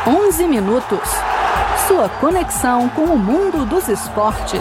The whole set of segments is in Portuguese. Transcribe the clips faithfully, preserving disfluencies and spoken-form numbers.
onze minutos. Sua conexão com o mundo dos esportes.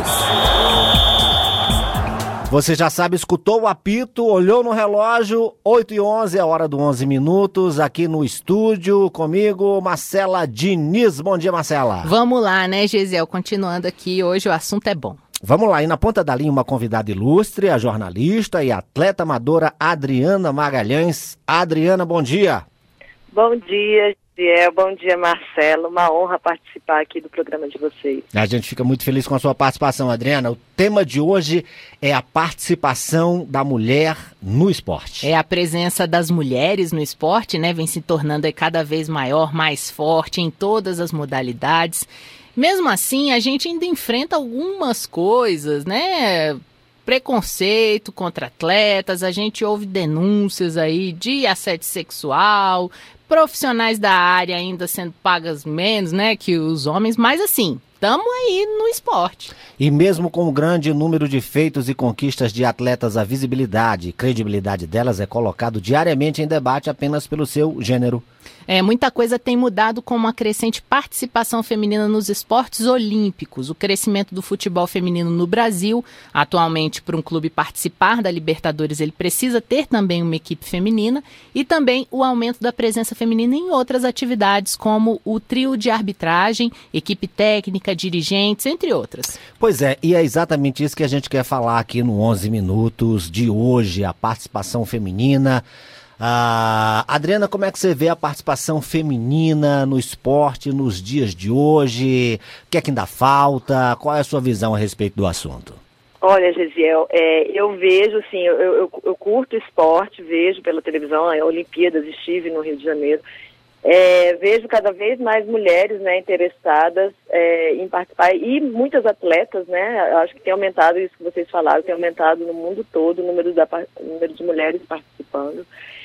Você já sabe, escutou o apito, olhou no relógio, oito e onze é a hora do onze minutos, aqui no estúdio, comigo, Marcela Diniz. Bom dia, Marcela. Vamos lá, né, Gesiel? Continuando aqui, hoje o assunto é bom. Vamos lá, e na ponta da linha uma convidada ilustre, a jornalista e atleta amadora Adriana Magalhães. Adriana, bom dia. Bom dia, Gesiel. Bom dia, Marcelo. Uma honra participar aqui do programa de vocês. A gente fica muito feliz com a sua participação, Adriana. O tema de hoje é a participação da mulher no esporte. É a presença das mulheres no esporte, né? Vem se tornando cada vez maior, mais forte em todas as modalidades. Mesmo assim, a gente ainda enfrenta algumas coisas, né? Preconceito contra atletas, a gente ouve denúncias aí de assédio sexual, profissionais da área ainda sendo pagas menos, né, que os homens, mas assim, estamos aí no esporte. E mesmo com o grande número de feitos e conquistas de atletas, a visibilidade e credibilidade delas é colocado diariamente em debate apenas pelo seu gênero. É, muita coisa tem mudado com uma crescente participação feminina nos esportes olímpicos. O crescimento do futebol feminino no Brasil, atualmente para um clube participar da Libertadores, ele precisa ter também uma equipe feminina e também o aumento da presença feminina em outras atividades, como o trio de arbitragem, equipe técnica, dirigentes, entre outras. Pois é, e é exatamente isso que a gente quer falar aqui no onze minutos de hoje, a participação feminina. Ah, Adriana, como é que você vê a participação feminina no esporte nos dias de hoje? O que é que ainda falta? Qual é a sua visão a respeito do assunto? Olha, Gesiel, é, eu vejo, assim, eu, eu, eu curto esporte, vejo pela televisão, a Olimpíadas, estive no Rio de Janeiro, é, vejo cada vez mais mulheres, né, interessadas é, em participar, e muitas atletas, né, acho que tem aumentado isso que vocês falaram, tem aumentado no mundo todo o número, da, o número de mulheres participando.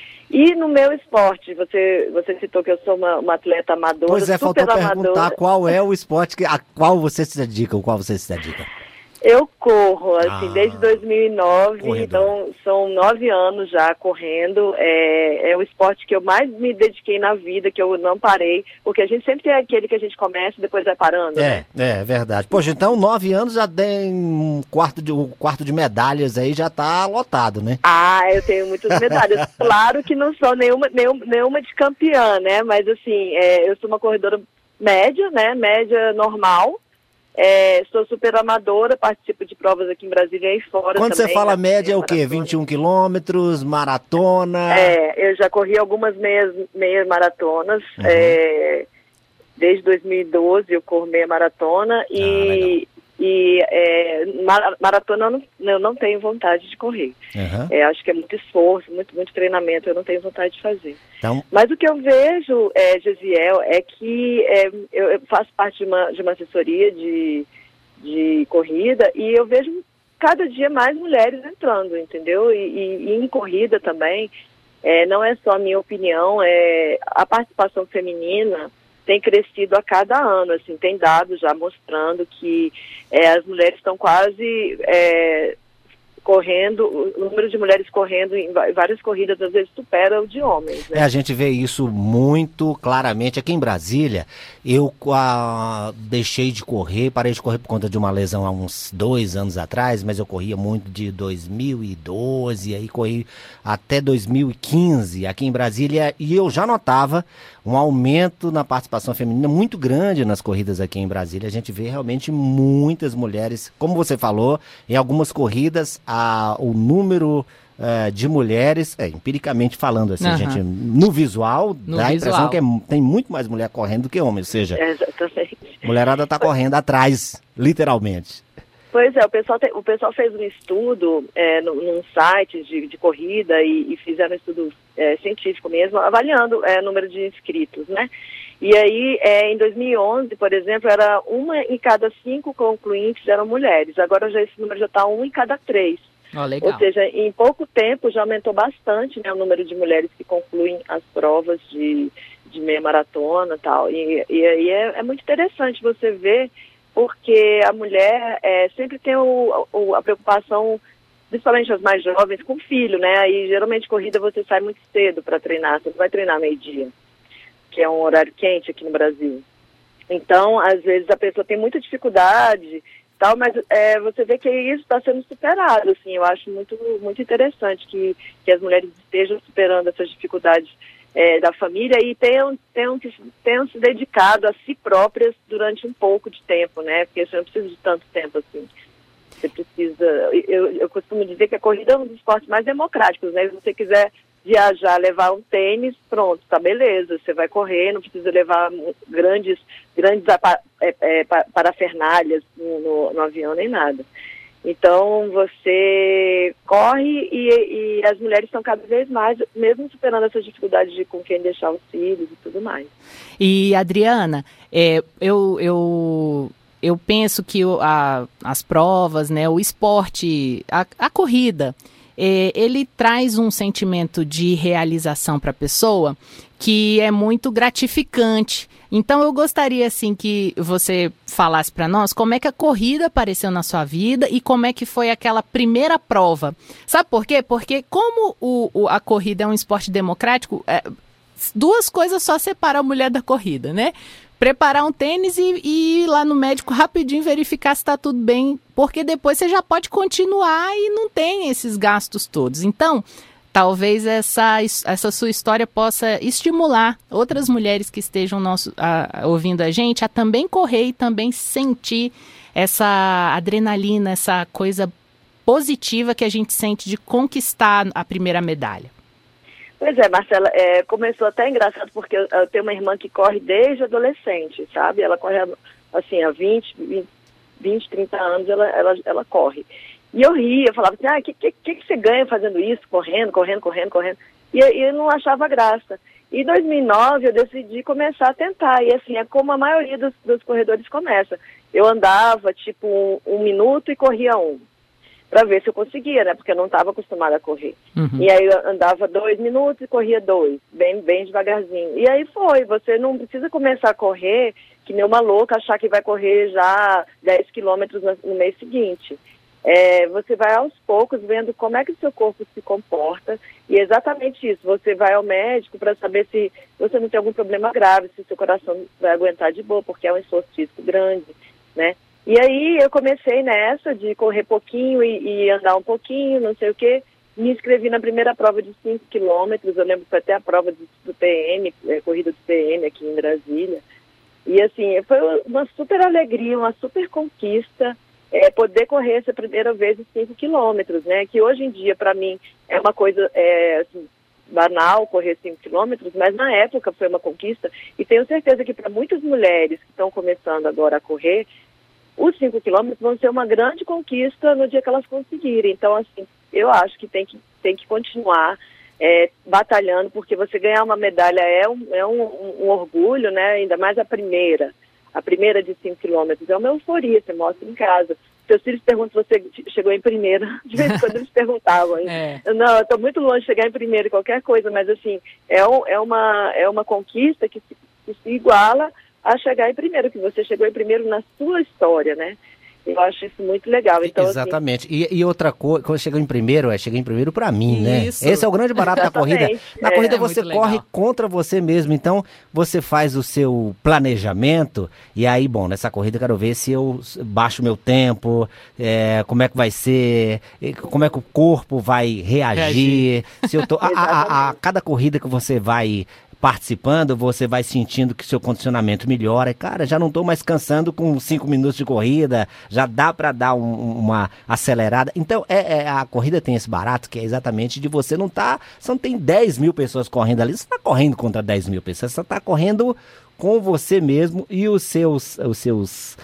E no meu esporte, você, você citou que eu sou uma, uma atleta amadora, Pois é, super faltou amadora. perguntar qual é o esporte que, a qual você se dedica, o qual você se dedica. Eu corro, assim, Ah, desde dois mil e nove, corredor. então são nove anos já correndo. É, é o esporte que eu mais me dediquei na vida, que eu não parei, porque a gente sempre tem aquele que a gente começa e depois vai parando, É, né? é verdade. Poxa, então nove anos já tem um quarto de, um quarto de medalhas aí, já tá lotado, né? Ah, eu tenho muitas medalhas. Claro que não sou nenhuma, nenhuma, nenhuma de campeã, né? Mas assim, é, eu sou uma corredora média, né? Média normal. É, sou super amadora, participo de provas aqui em Brasília e fora. Quando também, você fala né? média, é o quê? Maratona. vinte e um quilômetros, maratona? É, eu já corri algumas meias, meias maratonas. Uhum. É, desde dois mil e doze eu corro meia maratona e, e é, mar- maratona eu não, eu não tenho vontade de correr. Uhum. É, acho que é muito esforço, muito, muito treinamento, eu não tenho vontade de fazer. Então, Mas o que eu vejo, é, Gesiel, é que é, eu, eu faço parte de uma, de uma assessoria de, de corrida e eu vejo cada dia mais mulheres entrando, entendeu? E, e, e em corrida também, é, não é só a minha opinião, é, a participação feminina tem crescido a cada ano, assim, tem dados já mostrando que é, as mulheres estão quase... É, correndo, o número de mulheres correndo em várias corridas às vezes supera o de homens, né? é, a gente vê isso muito claramente. Aqui em Brasília, eu ah, deixei de correr, parei de correr por conta de uma lesão há uns dois anos atrás, mas eu corria muito de dois mil e doze, aí corri até dois mil e quinze aqui em Brasília, e eu já notava um aumento na participação feminina muito grande nas corridas aqui em Brasília. A gente vê realmente muitas mulheres, como você falou, em algumas corridas, a, o número uh, de mulheres, é, empiricamente falando, assim, Uhum. a gente, no visual, No dá a visual. impressão que é, tem muito mais mulher correndo do que homem, ou seja, É, exatamente. a mulherada está correndo atrás, literalmente. Pois é, o pessoal, te, o pessoal fez um estudo é, no, num site de, de corrida e, e fizeram um estudo é, científico mesmo, avaliando é, o número de inscritos, né? E aí, é, em dois mil e onze, por exemplo, era uma em cada cinco concluintes eram mulheres. Agora já esse número já está um em cada três. Ó, legal. Ou seja, em pouco tempo já aumentou bastante, né, o número de mulheres que concluem as provas de, de meia maratona e tal. E, e aí é, é muito interessante você ver, porque a mulher é, sempre tem o, o, a preocupação, principalmente as mais jovens, com o filho, né? Aí geralmente corrida você sai muito cedo para treinar, você não vai treinar meio-dia. que é um horário quente aqui no Brasil. Então, às vezes a pessoa tem muita dificuldade, tal, mas é, você vê que isso está sendo superado, assim. Eu acho muito, muito interessante que, que as mulheres estejam superando essas dificuldades é, da família e tenham, tenham, tenham se dedicado a si próprias durante um pouco de tempo, né? Porque você não precisa de tanto tempo assim. Você precisa... Eu, eu costumo dizer que a corrida é um dos esportes mais democráticos, né? Se você quiser viajar, levar um tênis, pronto, tá beleza. Você vai correr, não precisa levar grandes, grandes é, é, parafernálias no, no, no avião nem nada. Então, você corre e, e as mulheres estão cada vez mais, mesmo superando essas dificuldades de com quem deixar os filhos e tudo mais. E, Adriana, é, eu, eu, eu penso que o, a, as provas, né, o esporte, a, a corrida, é, ele traz um sentimento de realização para a pessoa que é muito gratificante. Então eu gostaria assim que você falasse para nós como é que a corrida apareceu na sua vida e como é que foi aquela primeira prova. Sabe por quê? Porque como o, o, a corrida é um esporte democrático, é, duas coisas só separam a mulher da corrida, né? Preparar um tênis e, e ir lá no médico rapidinho verificar se está tudo bem, porque depois você já pode continuar e não tem esses gastos todos. Então, talvez essa, essa sua história possa estimular outras mulheres que estejam nosso, a, ouvindo a gente a também correr e também sentir essa adrenalina, essa coisa positiva que a gente sente de conquistar a primeira medalha. Pois é, Marcela, é, começou até engraçado porque eu, eu tenho uma irmã que corre desde adolescente, sabe? Ela corre assim, há vinte, vinte, trinta anos, ela, ela, ela corre. E eu ria, eu falava assim, ah, o que, que, que você ganha fazendo isso, correndo, correndo, correndo, correndo? E, e eu não achava graça. E em dois mil e nove eu decidi começar a tentar, e assim, é como a maioria dos, dos corredores começa. Eu andava, tipo, um, um minuto e corria um, para ver se eu conseguia, né, porque eu não estava acostumada a correr. Uhum. E aí eu andava dois minutos e corria dois, bem, bem devagarzinho. E aí foi, você não precisa começar a correr que nem uma louca, achar que vai correr já dez quilômetros no, no mês seguinte. É, você vai aos poucos vendo como é que o seu corpo se comporta e é exatamente isso, você vai ao médico para saber se você não tem algum problema grave, se o seu coração vai aguentar de boa, porque é um esforço físico grande, né? E aí eu comecei nessa de correr pouquinho e, e andar um pouquinho, não sei o quê, me inscrevi na primeira prova de cinco quilômetros, eu lembro que foi até a prova do, do P M, é, corrida do P M aqui em Brasília, e assim, foi uma super alegria, uma super conquista, É, poder correr essa primeira vez os cinco quilômetros, né? Que hoje em dia, para mim, é uma coisa é, assim, banal correr cinco quilômetros, mas na época foi uma conquista. E tenho certeza que para muitas mulheres que estão começando agora a correr, os cinco quilômetros vão ser uma grande conquista no dia que elas conseguirem. Então, assim, eu acho que tem que, tem que continuar é, batalhando, porque você ganhar uma medalha é um, é um, um, um orgulho, né? Ainda mais a primeira. A primeira de cinco quilômetros é uma euforia, você mostra em casa. Seus filhos perguntam se você chegou em primeiro. De vez em quando eles perguntavam. É. Não, eu estou muito longe de chegar em primeiro, qualquer coisa, mas assim, é, um, é, uma, é uma conquista que se, que se iguala a chegar em primeiro, que você chegou em primeiro na sua história, né? Eu acho isso muito legal. Então, exatamente. Assim... E, e outra coisa, quando chegou em primeiro, é cheguei em primeiro para mim, isso. Né? Esse é o grande barato da corrida. Na é. corrida você é corre contra você mesmo, então você faz o seu planejamento e aí, bom, nessa corrida eu quero ver se eu baixo meu tempo, é, como é que vai ser, como é que o corpo vai reagir. reagir. Se eu tô, a, a, a, a cada corrida que você vai participando, você vai sentindo que seu condicionamento melhora. Cara, já não estou mais cansando com cinco minutos de corrida, já dá para dar um, uma acelerada. Então, é, é, a corrida tem esse barato que é exatamente de você não tá, você não tem dez mil pessoas correndo ali, você está correndo contra dez mil pessoas, você está correndo com você mesmo e os seus, os seus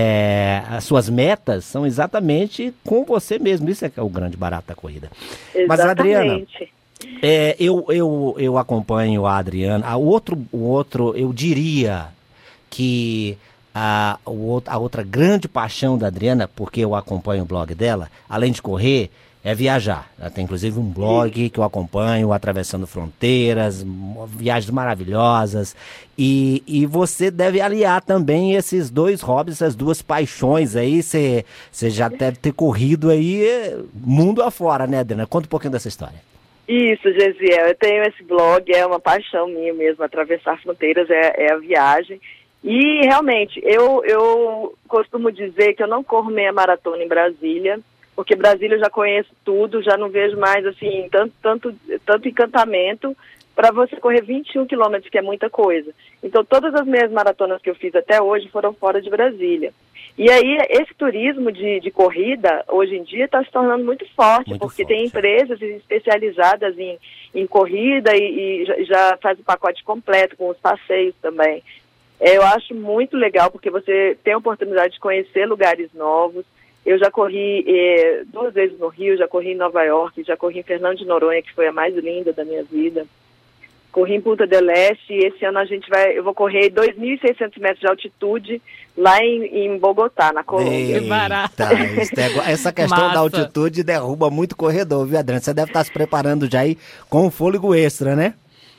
é, as suas metas são exatamente com você mesmo. Isso é que é o grande barato da corrida. Exatamente. Mas, Adriana, É, eu, eu, eu acompanho a Adriana. A outro, o outro, eu diria que a, o, a outra grande paixão da Adriana, porque eu acompanho o blog dela, além de correr, é viajar. Ela tem inclusive um blog que eu acompanho, Atravessando Fronteiras, viagens maravilhosas. E, e você deve aliar também esses dois hobbies, essas duas paixões aí. Você já deve ter corrido aí mundo afora, né, Adriana? Conta um pouquinho dessa história. Isso, Gesiel, eu tenho esse blog, é uma paixão minha mesmo, atravessar fronteiras é, é a viagem. E realmente, eu, eu costumo dizer que eu não corro meia maratona em Brasília, porque Brasília eu já conheço tudo, já não vejo mais assim tanto, tanto, tanto encantamento para você correr vinte e um quilômetros, que é muita coisa. Então todas as minhas maratonas que eu fiz até hoje foram fora de Brasília. E aí esse turismo de, de corrida, hoje em dia, está se tornando muito forte, muito porque forte. Tem empresas especializadas em, em corrida e, e já, já faz o pacote completo com os passeios também. É, eu acho muito legal, porque você tem a oportunidade de conhecer lugares novos. Eu já corri eh, duas vezes no Rio, já corri em Nova York, já corri em Fernando de Noronha, que foi a mais linda da minha vida. Corri em Punta del Este e esse ano a gente vai, eu vou correr dois mil e seiscentos metros de altitude lá em, em Bogotá, na Colômbia. Eita, é, essa questão Massa. Da altitude derruba muito corredor, viu, Adriana? Você deve estar se preparando já aí com um fôlego extra, né?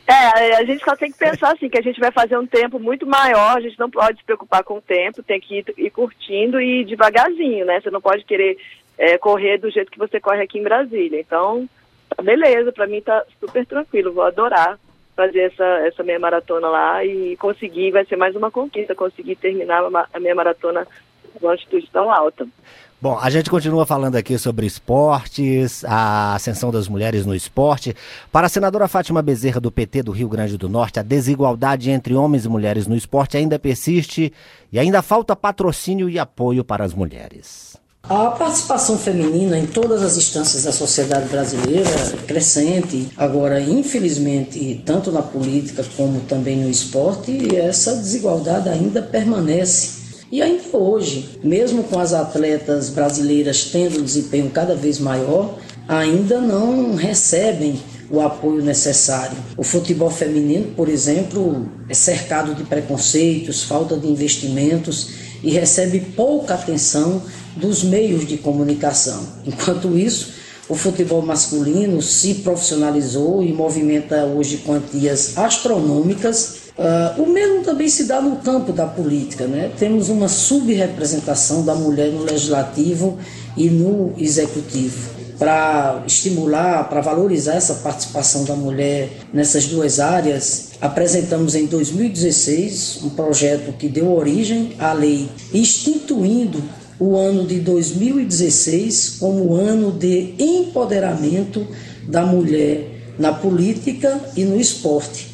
É, a gente só tem que pensar assim, que a gente vai fazer um tempo muito maior, a gente não pode se preocupar com o tempo, tem que ir, ir curtindo e ir devagarzinho, né? Você não pode querer é, correr do jeito que você corre aqui em Brasília. Então, tá beleza, pra mim tá super tranquilo, vou adorar fazer essa, essa meia maratona lá e conseguir, vai ser mais uma conquista, conseguir terminar a minha maratona com uma altitude tão alta. Bom, a gente continua falando aqui sobre esportes, a ascensão das mulheres no esporte. Para a senadora Fátima Bezerra, do P T do Rio Grande do Norte, a desigualdade entre homens e mulheres no esporte ainda persiste e ainda falta patrocínio e apoio para as mulheres. A participação feminina em todas as instâncias da sociedade brasileira é crescente. Agora, infelizmente, tanto na política como também no esporte, essa desigualdade ainda permanece. E ainda hoje, mesmo com as atletas brasileiras tendo um desempenho cada vez maior, ainda não recebem o apoio necessário. O futebol feminino, por exemplo, é cercado de preconceitos, falta de investimentos e recebe pouca atenção dos meios de comunicação. Enquanto isso, o futebol masculino se profissionalizou e movimenta hoje quantias astronômicas. Uh, o mesmo também se dá no campo da política, né? Temos uma subrepresentação da mulher no legislativo e no executivo. Para estimular, para valorizar essa participação da mulher nessas duas áreas, apresentamos em dois mil e dezesseis um projeto que deu origem à lei, instituindo o ano de dois mil e dezesseis como ano de empoderamento da mulher na política e no esporte.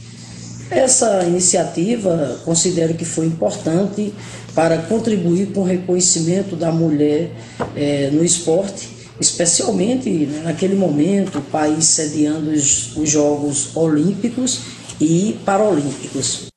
Essa iniciativa considero que foi importante para contribuir com o reconhecimento da mulher eh, no esporte, especialmente, né, naquele momento o país sediando os, os Jogos Olímpicos e Paralímpicos.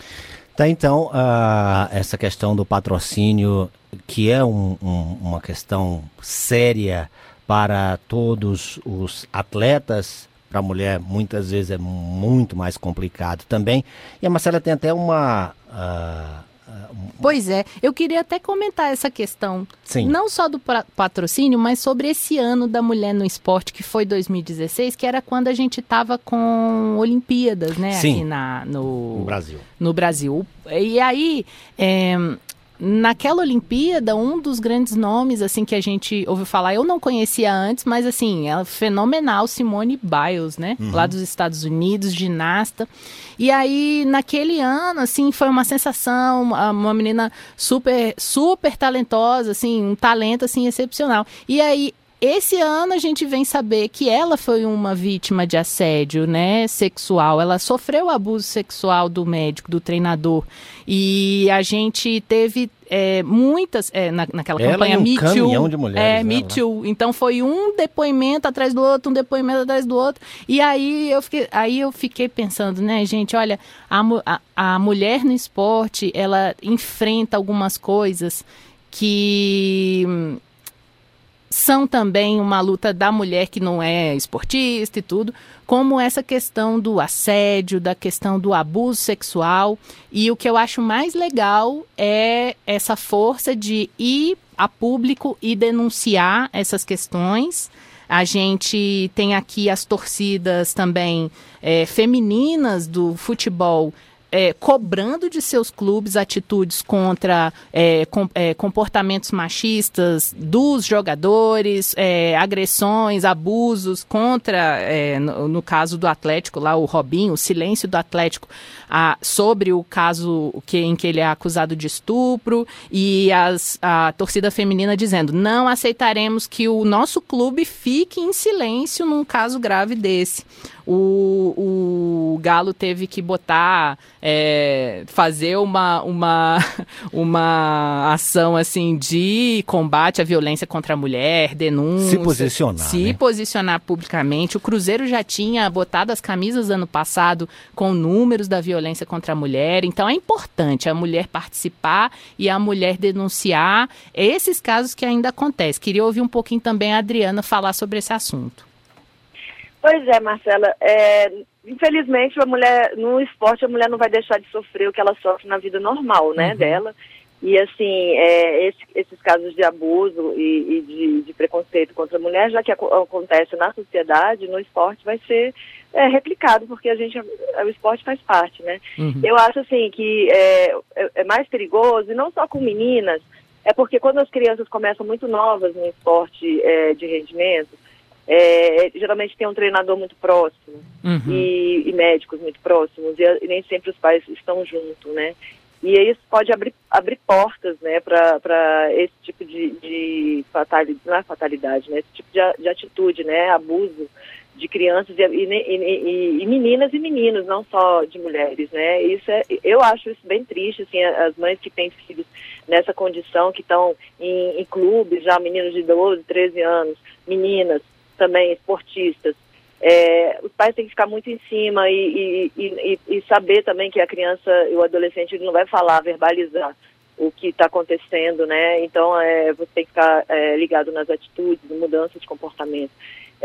Tá, então, uh, essa questão do patrocínio, que é um, um, uma questão séria para todos os atletas, para a mulher muitas vezes é muito mais complicado também. E a Marcela tem até uma... Uh, uh, pois é, eu queria até comentar essa questão, Sim. não só do patrocínio, mas sobre esse ano da mulher no esporte, que foi dois mil e dezesseis, que era quando a gente estava com Olimpíadas, né? Sim. Aqui na, no, no Brasil. No Brasil. E aí... É, naquela Olimpíada, um dos grandes nomes, assim, que a gente ouviu falar, eu não conhecia antes, mas, assim, ela é fenomenal, Simone Biles, né? Uhum. Lá dos Estados Unidos, ginasta. E aí, naquele ano, assim, foi uma sensação, uma menina super, super talentosa, assim, um talento, assim, excepcional. E aí, esse ano a gente vem saber que ela foi uma vítima de assédio, né, sexual. Ela sofreu abuso sexual do médico, do treinador. E a gente teve é, muitas, é, na, naquela ela campanha um Me Too. De mulheres, é, Me Too. Então foi um depoimento atrás do outro, um depoimento atrás do outro. E aí eu fiquei, aí eu fiquei pensando, né, gente, olha, a, a, a mulher no esporte, ela enfrenta algumas coisas que... são também uma luta da mulher que não é esportista e tudo, como essa questão do assédio, da questão do abuso sexual. E o que eu acho mais legal é essa força de ir a público e denunciar essas questões. A gente tem aqui as torcidas também é, femininas do futebol é, cobrando de seus clubes atitudes contra é, com, é, comportamentos machistas dos jogadores, é, agressões, abusos contra, é, no, no caso do Atlético, lá o Robinho, o silêncio do Atlético a, sobre o caso que, em que ele é acusado de estupro, e as, a torcida feminina dizendo: não aceitaremos que o nosso clube fique em silêncio num caso grave desse. O, o Galo teve que botar, é, fazer uma, uma, uma ação assim de combate à violência contra a mulher, denúncia. Se posicionar, Se né? posicionar publicamente. O Cruzeiro já tinha botado as camisas ano passado com números da violência contra a mulher. Então é importante a mulher participar e a mulher denunciar esses casos que ainda acontecem. Queria ouvir um pouquinho também a Adriana falar sobre esse assunto. Pois é, Marcela, é, infelizmente a mulher, no esporte a mulher não vai deixar de sofrer o que ela sofre na vida normal, né, uhum. dela, e assim, é, esse, esses casos de abuso e, e de, de preconceito contra a mulher, já que ac- acontece na sociedade, no esporte vai ser é, replicado, porque a gente, o esporte faz parte, né. Uhum. Eu acho assim que é, é mais perigoso, e não só com meninas, é porque quando as crianças começam muito novas no esporte é, de rendimento, É, geralmente tem um treinador muito próximo uhum. e, e médicos muito próximos, e, e nem sempre os pais estão juntos, né? E isso pode abrir, abrir portas, né, para esse tipo de, de fatalidade, não é fatalidade, né? Esse tipo de, de atitude, né? Abuso de crianças e, e, e, e meninas e meninos, não só de mulheres, né? Isso é, eu acho isso bem triste, assim, as mães que têm filhos nessa condição, que estão em, em clubes, já meninos de doze, treze anos, meninas também esportistas, é, os pais têm que ficar muito em cima e, e, e, e saber também que a criança e o adolescente ele não vai falar, verbalizar o que está acontecendo, né? Então é, você tem que ficar é, ligado nas atitudes, mudanças de comportamento.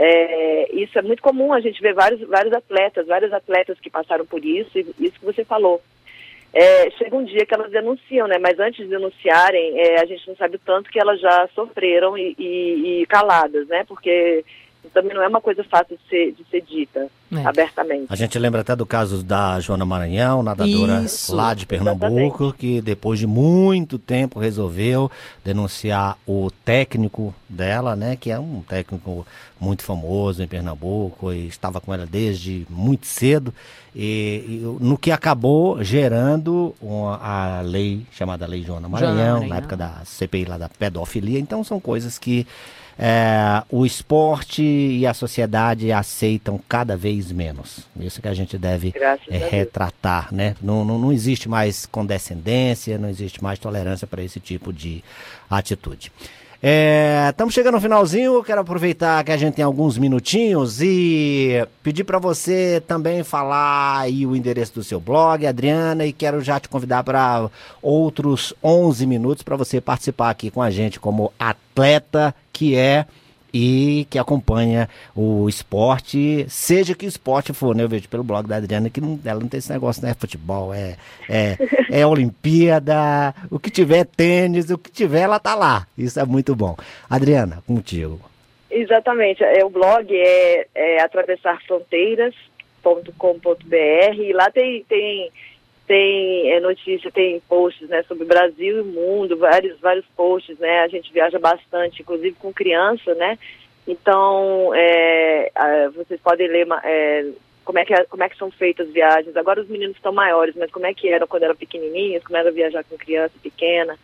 É, isso é muito comum, a gente vê vários, vários atletas, vários atletas que passaram por isso, e isso que você falou. É, chega um dia que elas denunciam, né? Mas antes de denunciarem, é, a gente não sabe o tanto que elas já sofreram e, e, e caladas, né? Porque também não é uma coisa fácil de ser, de ser dita é. abertamente. A gente lembra até do caso da Joana Maranhão, nadadora Isso, lá de Pernambuco, exatamente. Que depois de muito tempo resolveu denunciar o técnico dela, né, que é um técnico muito famoso em Pernambuco e estava com ela desde muito cedo, e, e no que acabou gerando uma, a lei chamada Lei Joana Maranhão, Joana Maranhão, na época da C P I lá da pedofilia. Então são coisas que É, o esporte e a sociedade aceitam cada vez menos. Isso que a gente deve é, retratar, né? Não, não, não existe mais condescendência, não existe mais tolerância para esse tipo de atitude. Estamos é, chegando no finalzinho, eu quero aproveitar que a gente tem alguns minutinhos e pedir para você também falar aí o endereço do seu blog, Adriana, e quero já te convidar para outros onze minutos para você participar aqui com a gente como atleta que é e que acompanha o esporte, seja que esporte for, né? Eu vejo pelo blog da Adriana que não, ela não tem esse negócio, né? Futebol, é, é, é Olimpíada, o que tiver tênis, o que tiver, ela tá lá. Isso é muito bom. Adriana, contigo. Exatamente. É, o blog é, é atravessar fronteiras ponto com ponto b r e lá tem... tem tem é, notícia, tem posts, né, sobre Brasil e mundo, vários, vários posts, né, a gente viaja bastante, inclusive com criança, né, então é, a, vocês podem ler é, como, é que, como é que são feitas as viagens. Agora os meninos estão maiores, mas como é que eram quando eram pequenininhos, como era viajar com criança pequena,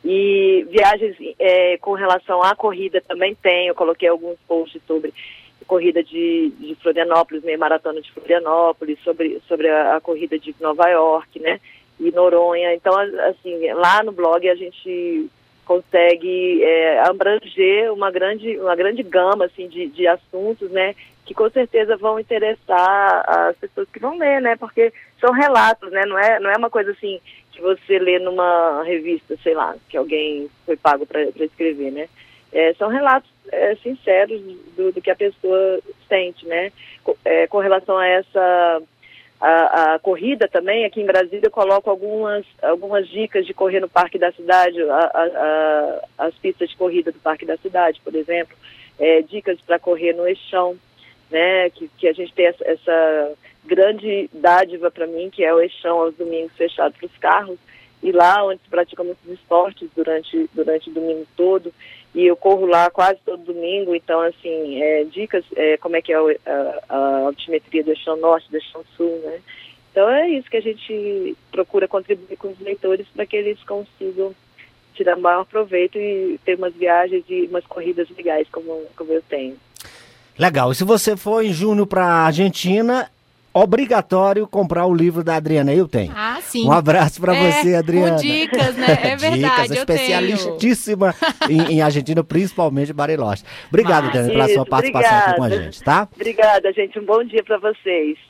e viagens é, com relação à corrida também tem, eu coloquei alguns posts sobre corrida de, de Florianópolis, meia maratona de Florianópolis, sobre, sobre a, a corrida de Nova York, né, e Noronha. Então, assim, lá no blog a gente consegue é, abranger uma grande, uma grande gama, assim, de, de assuntos, né, que com certeza vão interessar as pessoas que vão ler, né, porque são relatos, né, não é, não é uma coisa assim que você lê numa revista, sei lá, que alguém foi pago para escrever, né. É, são relatos é, sinceros do, do que a pessoa sente, né? É, com relação a essa a, a corrida também, aqui em Brasília eu coloco algumas, algumas dicas de correr no Parque da Cidade, a, a, a, as pistas de corrida do Parque da Cidade, por exemplo, é, dicas para correr no Eixão, né? Que, que a gente tem essa, essa grande dádiva para mim, que é o Eixão aos domingos fechado para os carros, e lá onde se pratica muitos esportes durante, durante o domingo todo, e eu corro lá quase todo domingo, então, assim, é, dicas, é, como é que é a, a, a altimetria do Eixão Norte, do Eixão Sul, né? Então é isso que a gente procura contribuir com os leitores para que eles consigam tirar maior proveito e ter umas viagens e umas corridas legais como, como eu tenho. Legal. E se você for em junho para a Argentina, obrigatório comprar o livro da Adriana. Eu tenho. Ah, sim. Um abraço para é, você, Adriana. Com dicas, né? É verdade, dicas, eu especialistíssima em, em Argentina, principalmente Bariloche. Obrigado, Adriana, pela sua participação obrigada. aqui com a gente, tá? Obrigada, gente. Um bom dia para vocês.